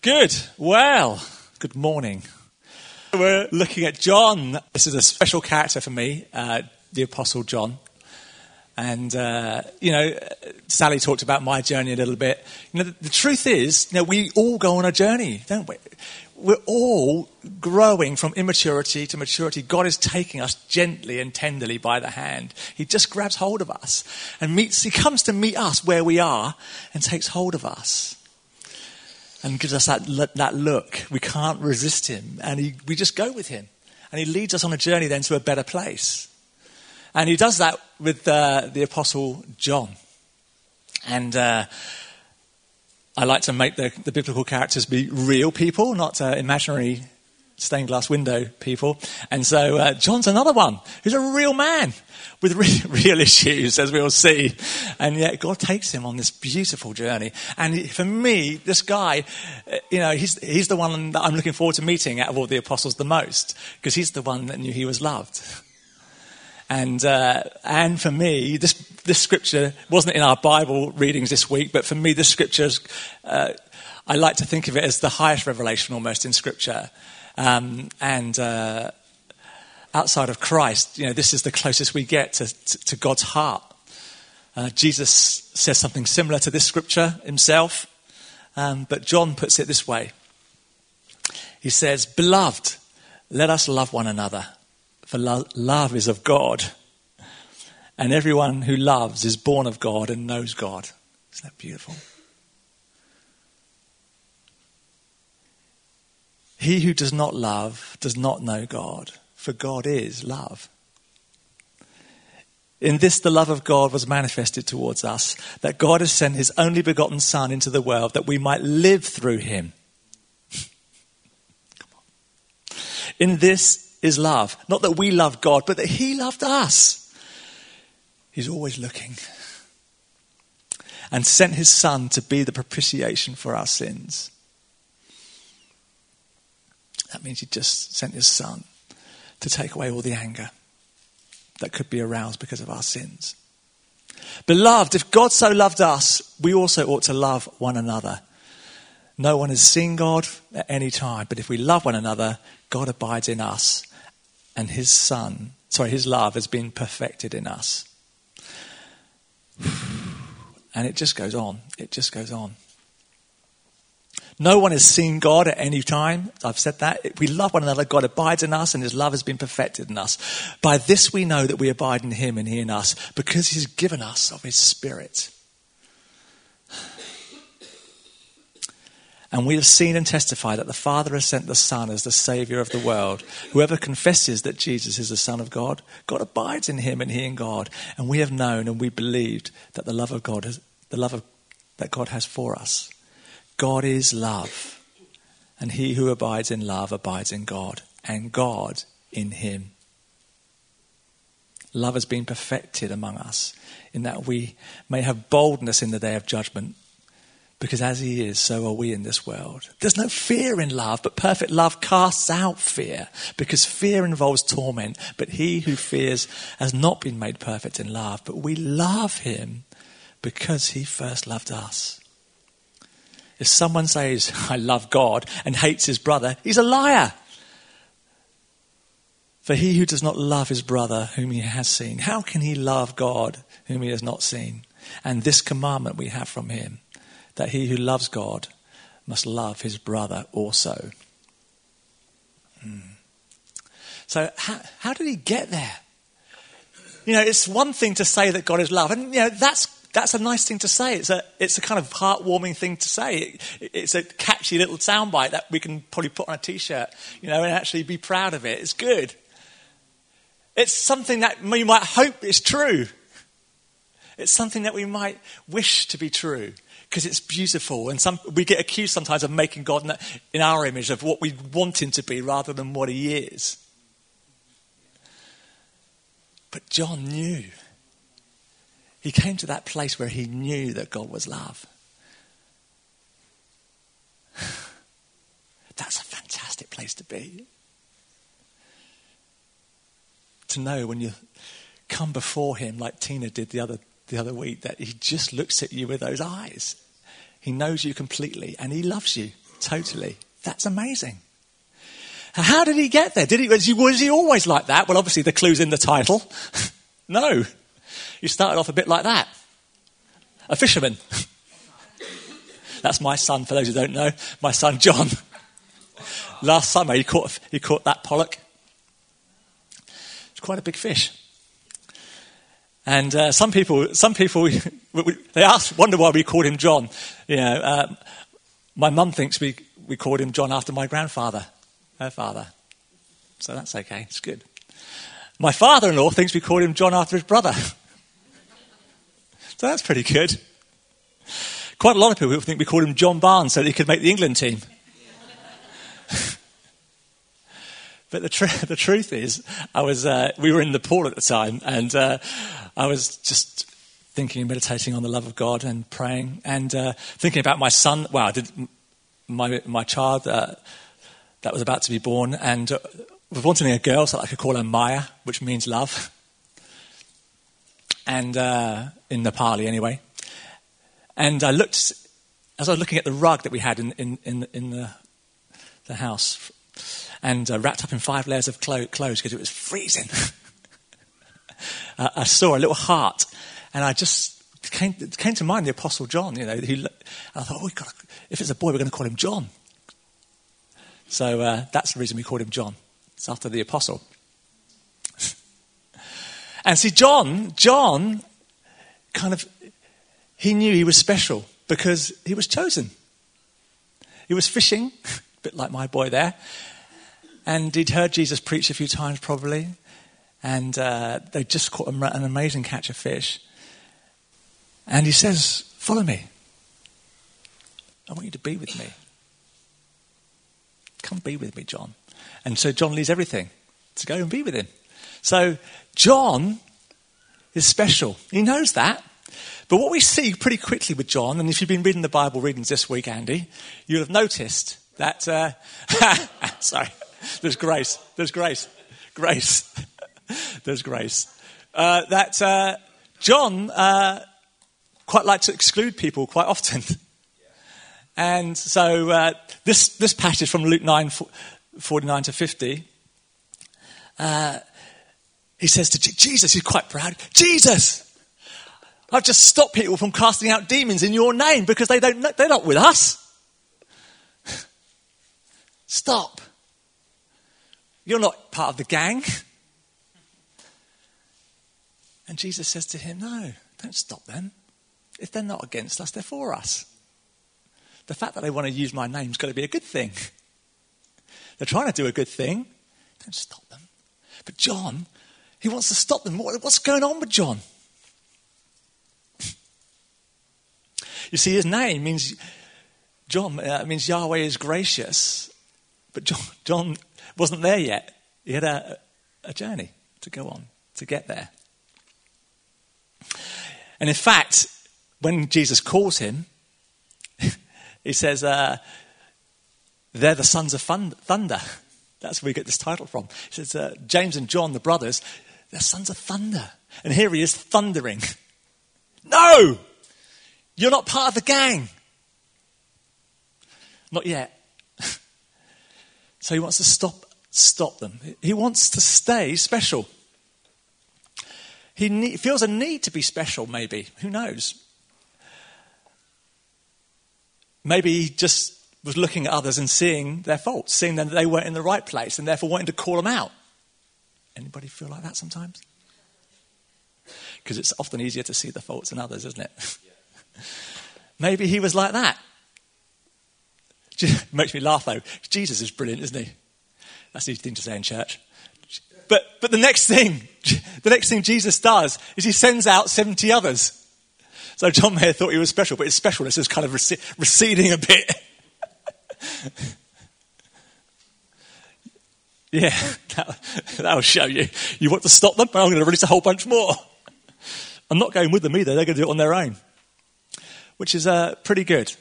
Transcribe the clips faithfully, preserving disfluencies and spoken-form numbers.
Good. Well, good morning. We're looking at John. This is a special character for me, uh, the Apostle John. And, uh, you know, Sally talked about my journey a little bit. You know, the, the truth is, you know, we all go on a journey, don't we? We're all growing from immaturity to maturity. God is taking us gently and tenderly by the hand. He just grabs hold of us and meets, he comes to meet us where we are and takes hold of us and gives us that, that look. We can't resist him, and he, we just go with him. And he leads us on a journey then to a better place. And he does that with uh, the Apostle John. And uh, I like to make the, the biblical characters be real people, not uh, imaginary stained glass window people. And so uh, John's another one who's a real man with re- real issues, as we'll see. And yet God takes him on this beautiful journey. And he, for me, this guy, you know, he's, he's the one that I'm looking forward to meeting out of all the apostles the most, because he's the one that knew he was loved. And uh, and for me, this this scripture wasn't in our Bible readings this week, but for me, this scripture, uh, I like to think of it as the highest revelation almost in Scripture. Um, and uh, outside of Christ, you know, this is the closest we get to, to, to God's heart. Uh, Jesus says something similar to this scripture himself, um, but John puts it this way. He says, "Beloved, let us love one another. For lo- love is of God, and everyone who loves is born of God and knows God." Isn't that beautiful? He who does not love does not know God, for God is love. In this the love of God was manifested towards us, that God has sent his only begotten Son into the world that we might live through him. Come on. In this is love. Not that we love God, but that he loved us. He's always looking. And sent his Son to be the propitiation for our sins. That means he just sent his Son to take away all the anger that could be aroused because of our sins. Beloved, if God so loved us, we also ought to love one another. No one has seen God at any time, but if we love one another, God abides in us, and his Son, sorry, his love has been perfected in us. And it just goes on. It just goes on. No one has seen God at any time. I've said that. If we love one another, God abides in us, and his love has been perfected in us. By this we know that we abide in him and he in us, because he's given us of his Spirit. And we have seen and testified that the Father has sent the Son as the Saviour of the world. Whoever confesses that Jesus is the Son of God, God abides in him and he in God. And we have known and we believed that the love of God, has, the love of, that God has for us. God is love, and he who abides in love abides in God, and God in him. Love has been perfected among us, in that we may have boldness in the day of judgment. Because as he is, so are we in this world. There's no fear in love, but perfect love casts out fear, because fear involves torment. But he who fears has not been made perfect in love, but we love him because he first loved us. If someone says, "I love God," and hates his brother, he's a liar. For he who does not love his brother whom he has seen, how can he love God whom he has not seen? And this commandment we have from him, that he who loves God must love his brother also. Hmm. So how, how did he get there? You know, it's one thing to say that God is love. And, you know, that's that's a nice thing to say. It's a it's a kind of heartwarming thing to say. It, it's a catchy little soundbite that we can probably put on a T-shirt, you know, and actually be proud of it. It's good. It's something that we might hope is true. It's something that we might wish to be true. Because it's beautiful, and some, we get accused sometimes of making God in, in our image of what we want him to be rather than what he is. But John knew. He came to that place where he knew that God was love. That's a fantastic place to be. To know when you come before him like Tina did the other the other week, that he just looks at you with those eyes. He knows you completely and he loves you. Totally. That's amazing. How did he get there? Did he, was he, was he always like that? Well, obviously the clue's in the title. No. He started off a bit like that. A fisherman. That's my son, for those who don't know. My son, John. Last summer, he caught, he caught that pollock. It's quite a big fish. And uh, some people, some people, they ask, wonder why we called him John. You know, uh, my mum thinks we, we called him John after my grandfather, her father. So that's okay, it's good. My father-in-law thinks we called him John after his brother. So that's pretty good. Quite a lot of people think we called him John Barnes so that he could make the England team. But the, tr- the truth is, I was uh, we were in Nepal at the time, and uh, I was just thinking and meditating on the love of God and praying and uh, thinking about my son. Well, I did my my child uh, that was about to be born, and uh, was wanting a girl, so I could call her Maya, which means love, and uh, in Nepali anyway. And I looked as I was looking at the rug that we had in in in, in the the house. And uh, wrapped up in five layers of clo- clothes because it was freezing. uh, I saw a little heart, and I just came, it came to mind the Apostle John. You know, who, I thought, oh, we got if it's a boy, we're going to call him John. So uh, that's the reason we called him John. It's after the apostle. And see, John, John, kind of, he knew he was special because he was chosen. He was fishing, a bit like my boy there. And he'd heard Jesus preach a few times probably. And uh, they just caught an amazing catch of fish. And he says, follow me. I want you to be with me. Come be with me, John. And so John leaves everything to go and be with him. So John is special. He knows that. But what we see pretty quickly with John, and if you've been reading the Bible readings this week, Andy, you'll have noticed that... Uh, sorry. There's grace. There's grace. Grace. There's grace. Uh, that uh, John uh, quite likes to exclude people quite often. And so uh, this this passage from Luke nine, forty-nine to fifty, uh, he says to Jesus, he's quite proud, Jesus, I've just stopped people from casting out demons in your name because they don't, they're not with us. Stop. You're not part of the gang. And Jesus says to him, no, don't stop them. If they're not against us, they're for us. The fact that they want to use my name's got to be a good thing. They're trying to do a good thing. Don't stop them. But John, he wants to stop them. What's going on with John? You see, his name means, John uh, means Yahweh is gracious. But John, John wasn't there yet. He had a, a journey to go on, to get there. And in fact, when Jesus calls him, he says, uh, they're the sons of thunder. That's where we get this title from. He says, uh, James and John, the brothers, they're sons of thunder. And here he is thundering. No! You're not part of the gang. Not yet. So he wants to stop stop them. He wants to stay special. He ne- feels a need to be special, maybe. Who knows? Maybe he just was looking at others and seeing their faults, seeing that they weren't in the right place and therefore wanting to call them out. Anybody feel like that sometimes? Because it's often easier to see the faults in others, isn't it? Maybe he was like that. Makes me laugh though. Jesus is brilliant, isn't he? That's the easy thing to say in church. But but the next thing, the next thing Jesus does is he sends out seventy others. So John Mayer thought he was special, but his specialness is kind of rec- receding a bit. Yeah, that, that'll show you. You want to stop them, but I'm going to release a whole bunch more. I'm not going with them either. They're going to do it on their own, which is uh, pretty good.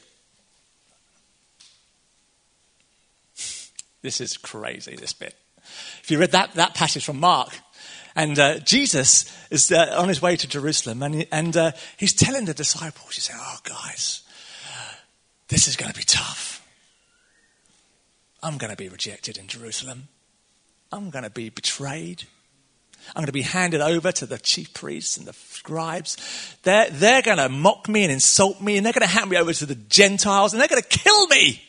This is crazy, this bit. If you read that, that passage from Mark, and uh, Jesus is uh, on his way to Jerusalem, and, he, and uh, he's telling the disciples, he's saying, oh, guys, this is going to be tough. I'm going to be rejected in Jerusalem. I'm going to be betrayed. I'm going to be handed over to the chief priests and the scribes. They're, they're going to mock me and insult me, and they're going to hand me over to the Gentiles, and they're going to kill me.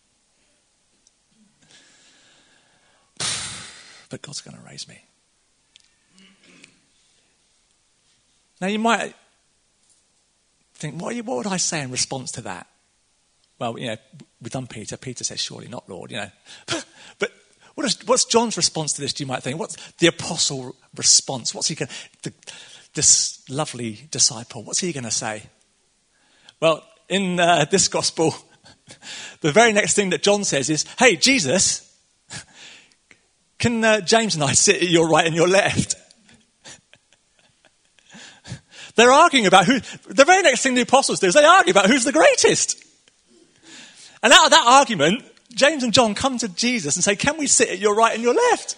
But God's going to raise me. Now you might think, what, what would I say in response to that? Well, you know, we've done Peter. Peter says, surely not, Lord, you know. But what is, what's John's response to this, you might think? What's the apostle response? What's he going to, this lovely disciple, what's he going to say? Well, in uh, this gospel, the very next thing that John says is, hey, Jesus, can uh, James and I sit at your right and your left? They're arguing about who, the very next thing the apostles do is they argue about who's the greatest. And out of that argument, James and John come to Jesus and say, can we sit at your right and your left?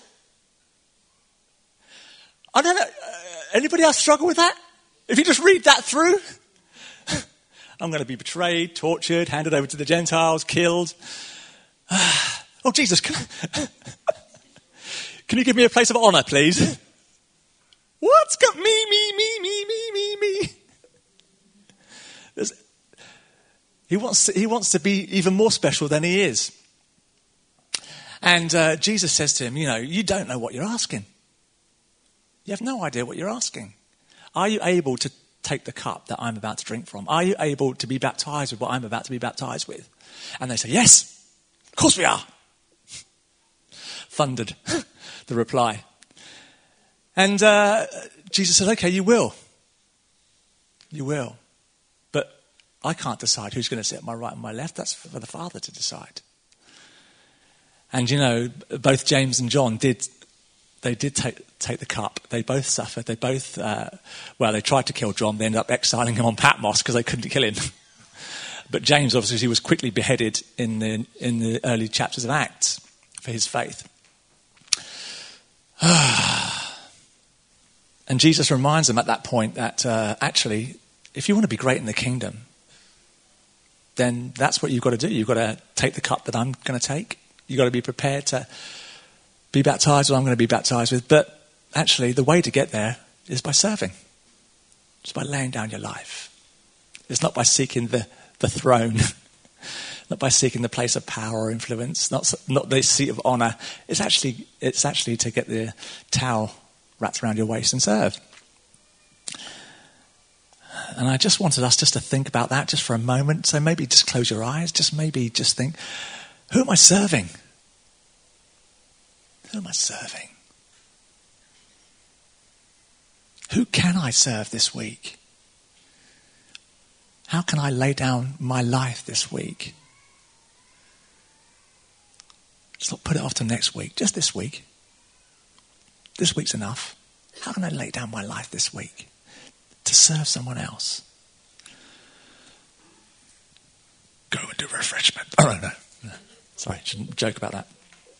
I don't know, uh, anybody else struggle with that? If you just read that through, I'm going to be betrayed, tortured, handed over to the Gentiles, killed. Oh, Jesus, can, can you give me a place of honor, please? What's got me, me, me, me, me, me, me? There's, he wants to, he wants to be even more special than he is. And uh, Jesus says to him, you know, you don't know what you're asking. You have no idea what you're asking. Are you able to take the cup that I'm about to drink from? Are you able to be baptized with what I'm about to be baptized with? And they say, yes, of course we are. Thundered, the reply. And uh, Jesus said, okay, you will. You will. But I can't decide who's going to sit at my right and my left. That's for the Father to decide. And, you know, both James and John did, they did take, take the cup. They both suffered. They both, uh, well, they tried to kill John. They ended up exiling him on Patmos because they couldn't kill him. But James, obviously, he was quickly beheaded in the, in the early chapters of Acts for his faith. And Jesus reminds them at that point that uh, actually, if you want to be great in the kingdom, then that's what you've got to do. You've got to take the cup that I'm going to take. You've got to be prepared to be baptized with what I'm going to be baptized with. But actually, the way to get there is by serving. It's by laying down your life. It's not by seeking the, the throne, not by seeking the place of power or influence, not not the seat of honor. It's actually it's actually to get the towel wrapped around your waist and serve. And I just wanted us just to think about that just for a moment. So maybe just close your eyes. Just maybe just think, who am I serving? Who am I serving? Who can I serve this week? How can I lay down my life this week? Let's not put it off to next week, just this week. This week's enough. How can I lay down my life this week to serve someone else? Go and do refreshment. Oh, no, no. no. Sorry, shouldn't joke about that.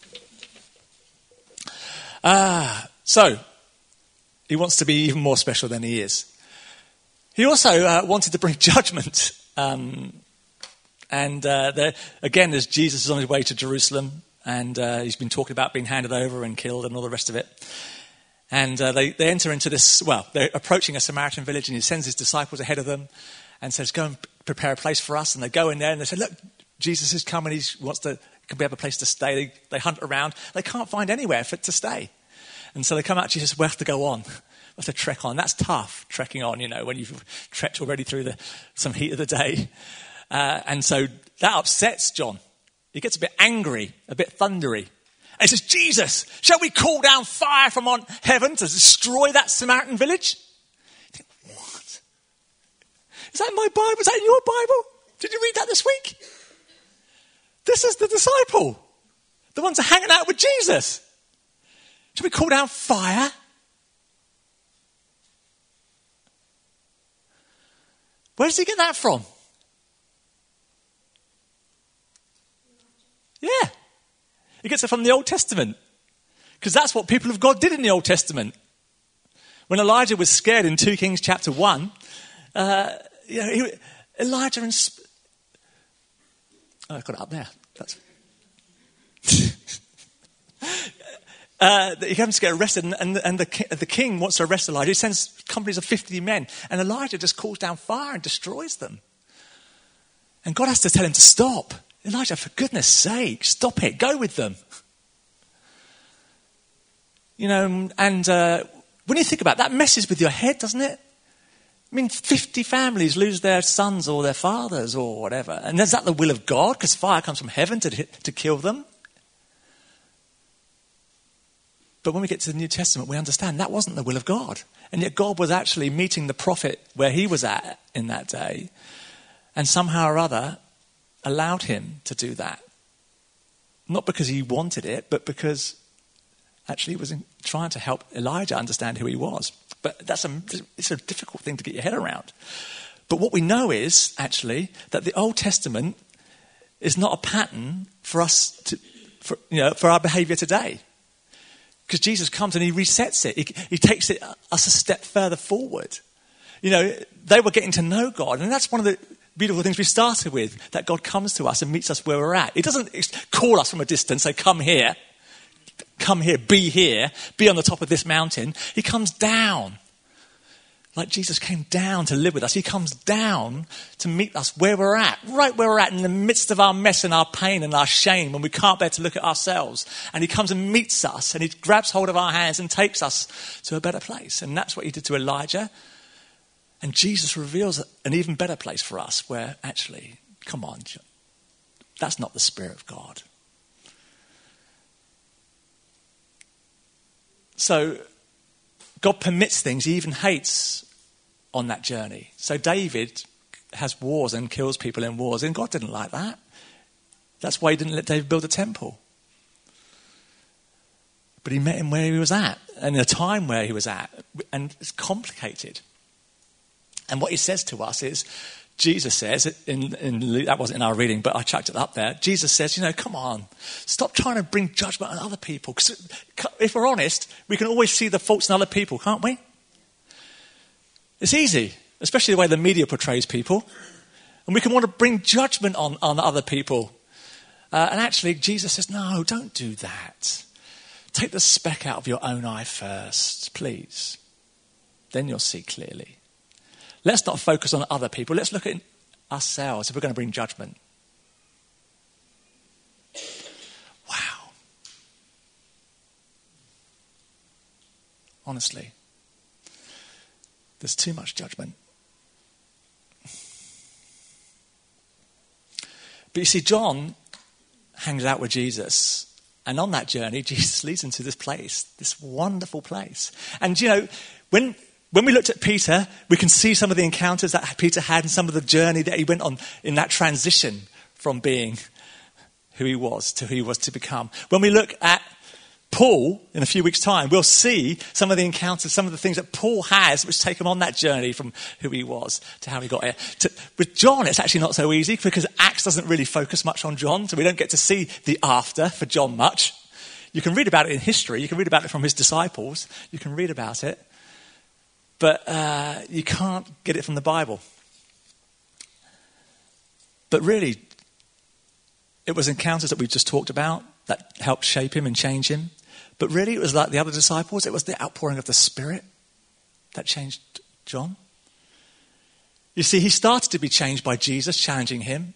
Ah, so he wants to be even more special than he is. He also uh, wanted to bring judgment. Um, and uh, there, again, as Jesus is on his way to Jerusalem, and uh, he's been talking about being handed over and killed and all the rest of it. And uh, they, they enter into this, well, they're approaching a Samaritan village, and he sends his disciples ahead of them and says, go and prepare a place for us. And they go in there and they say, look, Jesus has come and he wants to, can we have a place to stay? They, they hunt around. They can't find anywhere for to stay. And so they come out, Jesus, we have to go on. We have to trek on. That's tough, trekking on, you know, when you've trekked already through the some heat of the day. Uh, and so that upsets John. He gets a bit angry, a bit thundery. And he says, Jesus, shall we call down fire from on heaven to destroy that Samaritan village? You think, what? Is that in my Bible? Is that in your Bible? Did you read that this week? This is the disciple. The ones who are hanging out with Jesus. Shall we call down fire? Where does he get that from? Yeah. He gets it from the Old Testament. Because that's what people of God did in the Old Testament. When Elijah was scared in Second Kings chapter one, uh, you know, he, Elijah and... Oh, I've got it up there. That's uh, that he comes to get arrested, and, and, and the, the king wants to arrest Elijah. He sends companies of fifty men, and Elijah just calls down fire and destroys them. And God has to tell him to stop. Elijah, for goodness sake, stop it. Go with them. You know, and uh, when you think about it, that messes with your head, doesn't it? I mean, fifty families lose their sons or their fathers or whatever. And is that the will of God? Because fire comes from heaven to, to kill them. But when we get to the New Testament, we understand that wasn't the will of God. And yet God was actually meeting the prophet where he was at in that day. And somehow or other allowed him to do that. Not because he wanted it, but because actually he was trying to help Elijah understand who he was. But that's a, it's a difficult thing to get your head around. But what we know is, actually, that the Old Testament is not a pattern for us to, for, you know, for our behavior today. Because Jesus comes and he resets it. He, he takes it us a step further forward. You know, they were getting to know God. And that's one of the beautiful things we started with, that God comes to us and meets us where we're at. He doesn't call us from a distance, say, come here. Come here, be here, be on the top of this mountain. He comes down. Like Jesus came down to live with us. He comes down to meet us where we're at, right where we're at, in the midst of our mess and our pain and our shame, when we can't bear to look at ourselves. And he comes and meets us, and he grabs hold of our hands and takes us to a better place. And that's what he did to Elijah. And Jesus reveals an even better place for us, where actually, come on, that's not the Spirit of God. So God permits things he even hates on that journey. So David has wars and kills people in wars, and God didn't like that. That's why he didn't let David build a temple. But he met him where he was at, and in a time where he was at, and it's complicated. And what he says to us is, Jesus says, in, in, that wasn't in our reading, but I chucked it up there. Jesus says, you know, come on, stop trying to bring judgment on other people. Because if we're honest, we can always see the faults in other people, can't we? It's easy, especially the way the media portrays people. And we can want to bring judgment on, on other people. Uh, and actually, Jesus says, no, don't do that. Take the speck out of your own eye first, please. Then you'll see clearly. Let's not focus on other people. Let's look at ourselves if we're going to bring judgment. Wow. Honestly, there's too much judgment. But you see, John hangs out with Jesus. And on that journey, Jesus leads him to this place, this wonderful place. And, you know, when... When we looked at Peter, we can see some of the encounters that Peter had and some of the journey that he went on in that transition from being who he was to who he was to become. When we look at Paul in a few weeks' time, we'll see some of the encounters, some of the things that Paul has, which take him on that journey from who he was to how he got here. To, with John, it's actually not so easy because Acts doesn't really focus much on John, so we don't get to see the after for John much. You can read about it in history. You can read about it from his disciples. You can read about it. But uh, you can't get it from the Bible. But really, it was encounters that we just talked about that helped shape him and change him. But really, it was like the other disciples. It was the outpouring of the Spirit that changed John. You see, he started to be changed by Jesus challenging him.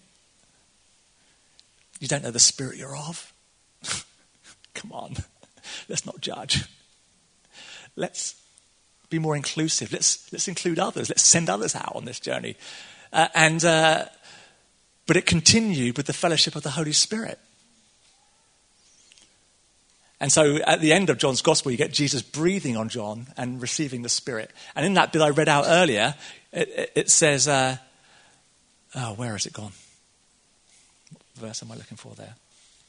You don't know the spirit you're of? Come on, let's not judge. Let's be more inclusive. Let's let's include others. Let's send others out on this journey. Uh, and uh, but it continued with the fellowship of the Holy Spirit. And so at the end of John's Gospel, you get Jesus breathing on John and receiving the Spirit. And in that bit I read out earlier, it, it, it says, uh, oh, where has it gone? What verse am I looking for there?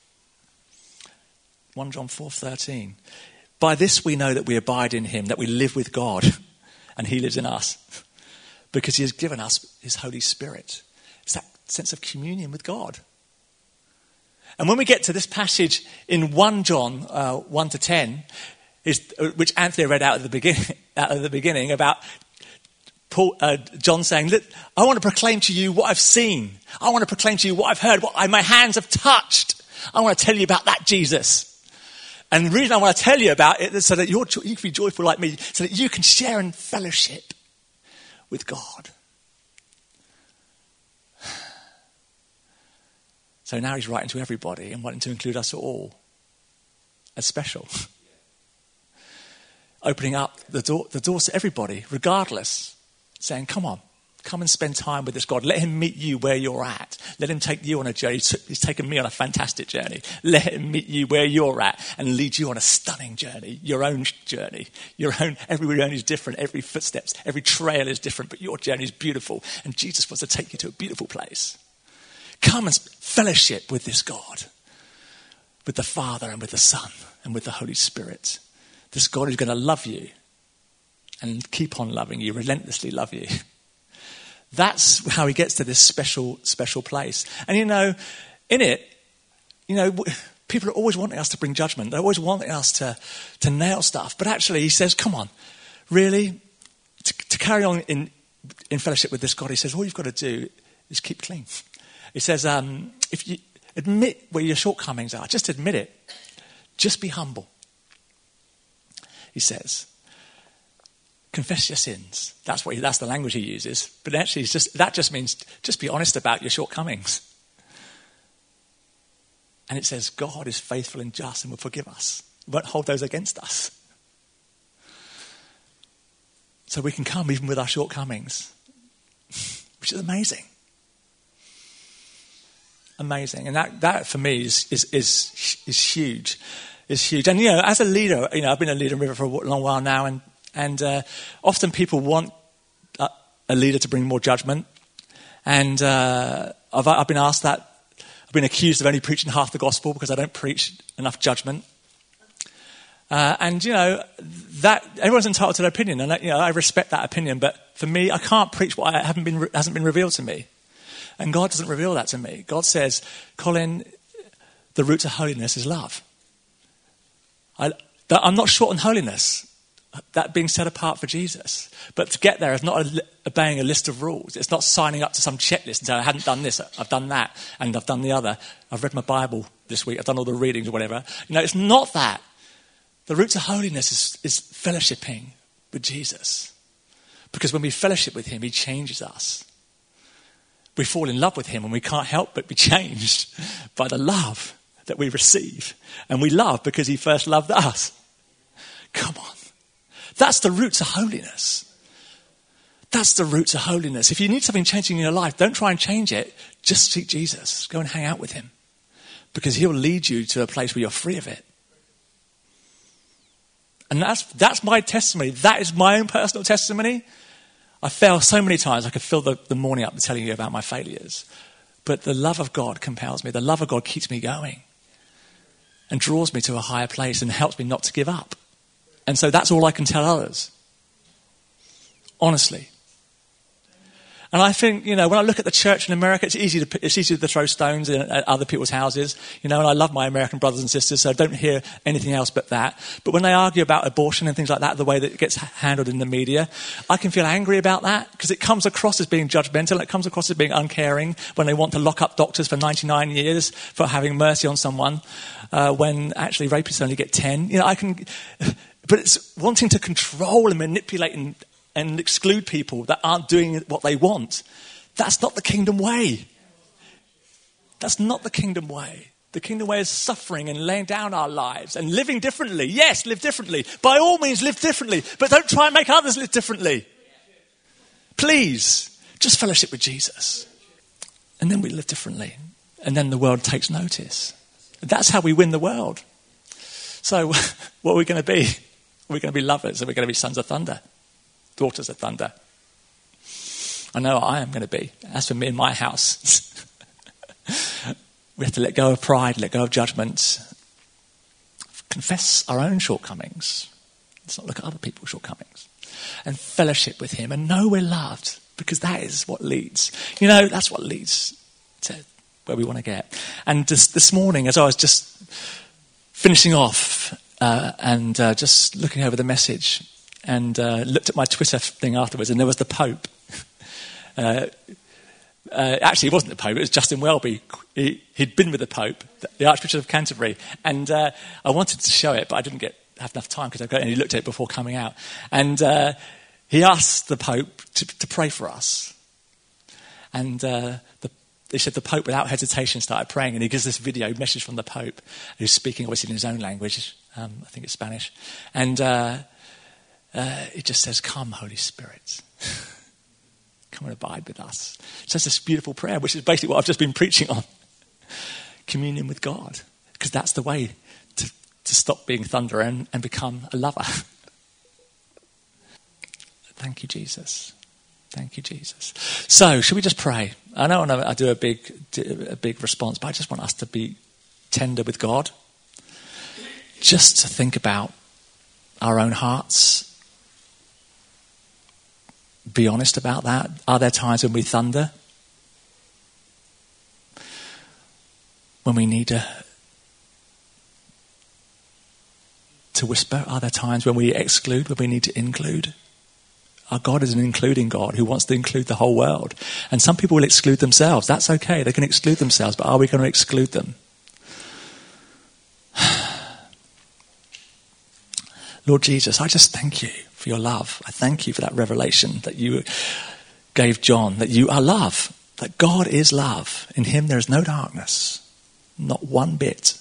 First John four thirteen. By this we know that we abide in him, that we live with God, and he lives in us, because he has given us his Holy Spirit. It's that sense of communion with God. And when we get to this passage in First John uh, one to ten, is, which Anthony read out at the beginning, out at the beginning about Paul, uh, John saying, "Look, I want to proclaim to you what I've seen. I want to proclaim to you what I've heard, what I, my hands have touched. I want to tell you about that Jesus." And the reason I want to tell you about it is so that you're, you can be joyful like me, so that you can share in fellowship with God. So now he's writing to everybody and wanting to include us all as special. Opening up the door, the doors to everybody, regardless. Saying, come on, come and spend time with this God. Let him meet you where you're at. Let him take you on a journey. He's taken me on a fantastic journey. Let him meet you where you're at and lead you on a stunning journey. Your own journey. Your own, every journey is different. Every footsteps, every trail is different, but your journey is beautiful. And Jesus wants to take you to a beautiful place. Come and fellowship with this God. With the Father and with the Son and with the Holy Spirit. This God who's going to love you and keep on loving you, relentlessly love you. That's how he gets to this special, special place. And you know, in it, you know, people are always wanting us to bring judgment. They're always wanting us to, to nail stuff. But actually he says, come on, really? To, to carry on in, in fellowship with this God, he says, all you've got to do is keep clean. He says, um, if you admit where your shortcomings are, just admit it. Just be humble. He says, confess your sins. That's what he, that's the language he uses. But actually, it's just, that just means just be honest about your shortcomings. And it says, God is faithful and just and will forgive us. He won't hold those against us. So we can come even with our shortcomings, which is amazing. Amazing. And that, that for me is, is, is, is huge. Is huge. And, you know, as a leader, you know, I've been a leader in River for a long while now, and, and uh, often people want a, a leader to bring more judgment. And uh, I've, I've been asked that. I've been accused of only preaching half the gospel because I don't preach enough judgment. Uh, and, you know, that everyone's entitled to their opinion, and, you know, I respect that opinion. But for me, I can't preach what I haven't been, hasn't been revealed to me. And God doesn't reveal that to me. God says, Colin, the root to holiness is love. I, I'm not short on holiness, that being set apart for Jesus. But to get there is not a, obeying a list of rules. It's not signing up to some checklist and saying, I hadn't done this, I've done that, and I've done the other. I've read my Bible this week, I've done all the readings or whatever. You know, it's not that. The root to holiness is, is fellowshipping with Jesus. Because when we fellowship with him, he changes us. We fall in love with him and we can't help but be changed by the love that we receive. And we love because he first loved us. Come on. That's the root to holiness. That's the root to holiness. If you need something changing in your life, don't try and change it. Just seek Jesus. Go and hang out with him. Because he'll lead you to a place where you're free of it. And that's, that's my testimony. That is my own personal testimony. I fail so many times. I could fill the, the morning up telling you about my failures. But the love of God compels me. The love of God keeps me going. And draws me to a higher place and helps me not to give up. And so that's all I can tell others. Honestly. And I think, you know, when I look at the church in America, it's easy to it's easy to throw stones in at other people's houses, you know, and I love my American brothers and sisters, so I don't hear anything else but that. But when they argue about abortion and things like that, the way that it gets handled in the media, I can feel angry about that because it comes across as being judgmental, it comes across as being uncaring when they want to lock up doctors for ninety-nine years for having mercy on someone, uh, when actually rapists only get ten. You know, I can, but it's wanting to control and manipulate and and exclude people that aren't doing what they want. That's not the kingdom way. That's not the kingdom way. The kingdom way is suffering and laying down our lives and living differently. Yes, live differently. By all means, live differently. But don't try and make others live differently. Please, just fellowship with Jesus. And then we live differently. And then the world takes notice. That's how we win the world. So what are we going to be? We're going to be lovers. Are we going to be sons of thunder? Daughters of thunder. I know I am going to be. As for me and my house, we have to let go of pride, let go of judgment, confess our own shortcomings. Let's not look at other people's shortcomings. And fellowship with him and know we're loved, because that is what leads. You know, that's what leads to where we want to get. And just this morning, as I was just finishing off uh, and uh, just looking over the message, and uh, looked at my Twitter thing afterwards, and there was the Pope uh, Uh, actually, it wasn't the Pope, it was Justin Welby. He, he'd been with the Pope, the Archbishop of Canterbury, and uh, I wanted to show it, but I didn't get have enough time because I only looked at it before coming out. And uh, he asked the Pope to, to pray for us. And uh, the, they said the Pope, without hesitation, started praying, and he gives this video message from the Pope, who's speaking obviously in his own language, um, I think it's Spanish, and uh, uh, it just says, "Come, Holy Spirit." Come and abide with us. It's just this beautiful prayer, which is basically what I've just been preaching on. Communion with God. Because that's the way to, to stop being thunder and, and become a lover. Thank you, Jesus. Thank you, Jesus. So, should we just pray? I know I do a big, a big response, but I just want us to be tender with God. Just to think about our own hearts. Be honest about that. Are there times when we thunder? When we need to, to whisper? Are there times when we exclude, when we need to include? Our God is an including God who wants to include the whole world. And some people will exclude themselves. That's okay. They can exclude themselves, but are we going to exclude them? Lord Jesus, I just thank you for your love. I thank you for that revelation that you gave John, that you are love, that God is love. In him there is no darkness, not one bit.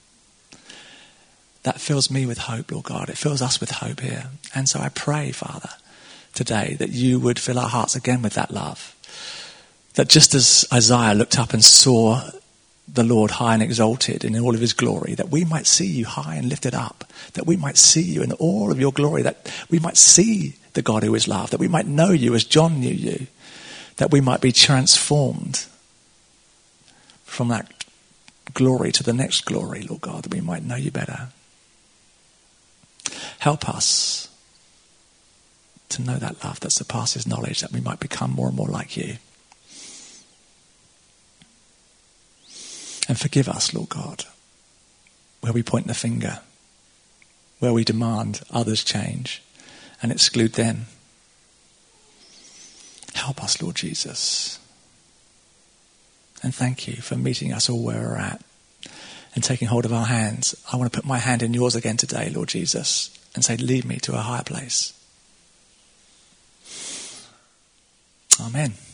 That fills me with hope, Lord God. It fills us with hope here. And so I pray, Father, today that you would fill our hearts again with that love. That just as Isaiah looked up and saw the Lord high and exalted in all of his glory, that we might see you high and lifted up, that we might see you in all of your glory, that we might see the God who is love, that we might know you as John knew you, that we might be transformed from that glory to the next glory, Lord God, that we might know you better. Help us to know that love that surpasses knowledge, that we might become more and more like you. And forgive us, Lord God, where we point the finger, where we demand others change and exclude them. Help us, Lord Jesus. And thank you for meeting us all where we're at and taking hold of our hands. I want to put my hand in yours again today, Lord Jesus, and say, lead me to a higher place. Amen.